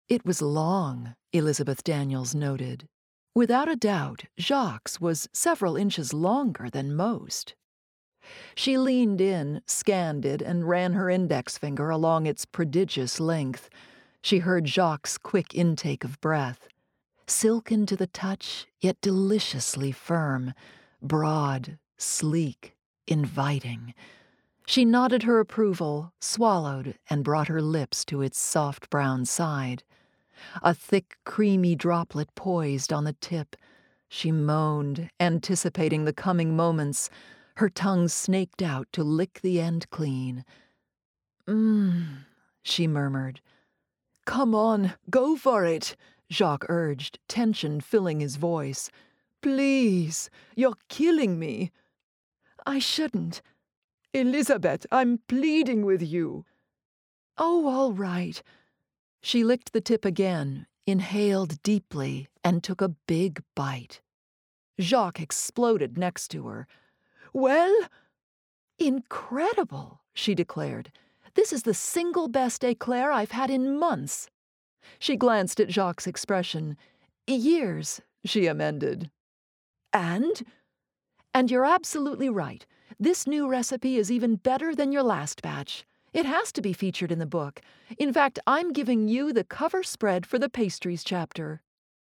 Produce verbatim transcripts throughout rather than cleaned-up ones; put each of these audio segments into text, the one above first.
It was long, Elizabeth Daniels noted. Without a doubt, Jacques was several inches longer than most. She leaned in, scanned it, and ran her index finger along its prodigious length. She heard Jacques' quick intake of breath. Silken to the touch, yet deliciously firm, broad, sleek, inviting. She nodded her approval, swallowed, and brought her lips to its soft brown side. A thick, creamy droplet poised on the tip. She moaned, anticipating the coming moments. Her tongue snaked out to lick the end clean. Mmm, she murmured. Come on, go for it, Jacques urged, tension filling his voice. Please, you're killing me. I shouldn't. Elizabeth, I'm pleading with you. Oh, all right. She licked the tip again, inhaled deeply, and took a big bite. Jacques exploded next to her. Well? Incredible, she declared. This is the single best eclair I've had in months. She glanced at Jacques' expression. Years, she amended. And? And you're absolutely right. This new recipe is even better than your last batch. It has to be featured in the book. In fact, I'm giving you the cover spread for the pastries chapter.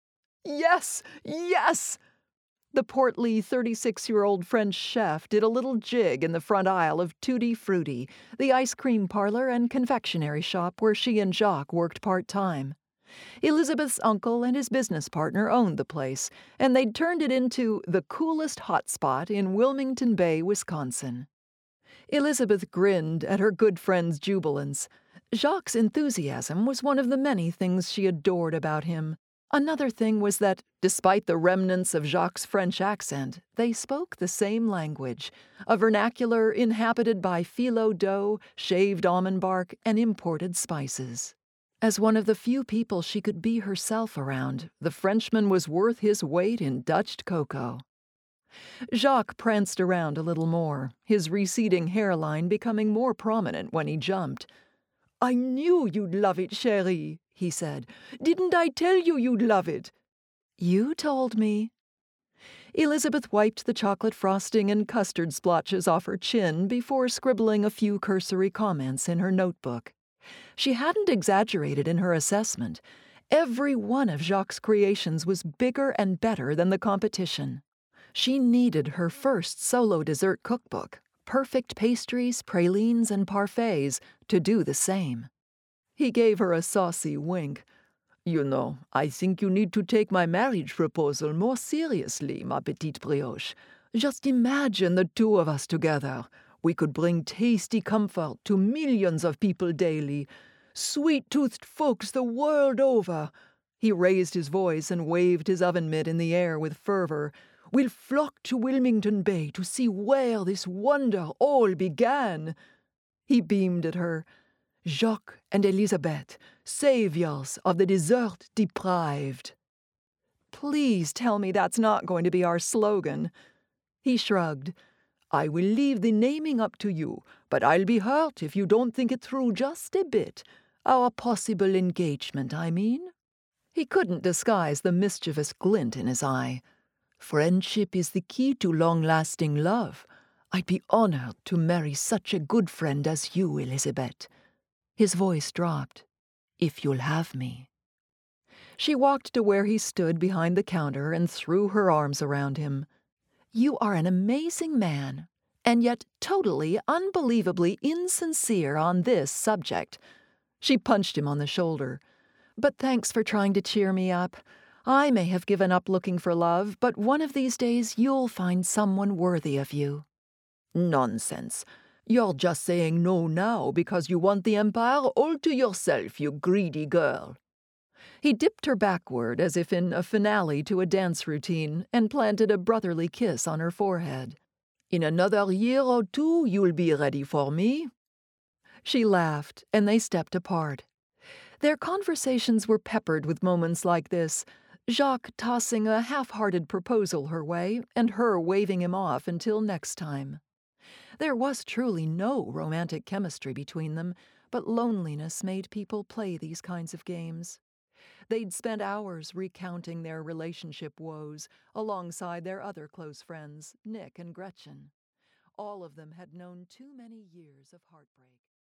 Yes, yes! The portly thirty-six-year-old French chef did a little jig in the front aisle of Tutti Frutti, the ice cream parlor and confectionery shop where she and Jacques worked part-time. Elizabeth's uncle and his business partner owned the place, and they'd turned it into the coolest hotspot in Wilmington Bay, Wisconsin. Elizabeth grinned at her good friend's jubilance. Jacques' enthusiasm was one of the many things she adored about him. Another thing was that, despite the remnants of Jacques' French accent, they spoke the same language, a vernacular inhabited by phyllo dough, shaved almond bark, and imported spices. As one of the few people she could be herself around, the Frenchman was worth his weight in Dutch cocoa. Jacques pranced around a little more, his receding hairline becoming more prominent when he jumped. I knew you'd love it, chérie, he said. Didn't I tell you you'd love it? You told me. Elizabeth wiped the chocolate frosting and custard splotches off her chin before scribbling a few cursory comments in her notebook. She hadn't exaggerated in her assessment. Every one of Jacques' creations was bigger and better than the competition. She needed her first solo dessert cookbook, perfect pastries, pralines, and parfaits, to do the same. He gave her a saucy wink. You know, I think you need to take my marriage proposal more seriously, ma petite brioche. Just imagine the two of us together. We could bring tasty comfort to millions of people daily. Sweet-toothed folks the world over. He raised his voice and waved his oven mitt in the air with fervor. We'll flock to Wilmington Bay to see where this wonder all began. He beamed at her. Jacques and Elizabeth, saviors of the dessert deprived. Please tell me that's not going to be our slogan. He shrugged. I will leave the naming up to you, but I'll be hurt if you don't think it through just a bit. Our possible engagement, I mean. He couldn't disguise the mischievous glint in his eye. Friendship is the key to long-lasting love. I'd be honored to marry such a good friend as you, Elizabeth. His voice dropped. If you'll have me. She walked to where he stood behind the counter and threw her arms around him. You are an amazing man, and yet totally, unbelievably insincere on this subject. She punched him on the shoulder. But thanks for trying to cheer me up. I may have given up looking for love, but one of these days you'll find someone worthy of you. Nonsense. You're just saying no now because you want the empire all to yourself, you greedy girl. He dipped her backward as if in a finale to a dance routine and planted a brotherly kiss on her forehead. In another year or two, you'll be ready for me. She laughed, and they stepped apart. Their conversations were peppered with moments like this, Jacques tossing a half-hearted proposal her way and her waving him off until next time. There was truly no romantic chemistry between them, but loneliness made people play these kinds of games. They'd spent hours recounting their relationship woes alongside their other close friends, Nick and Gretchen. All of them had known too many years of heartbreak.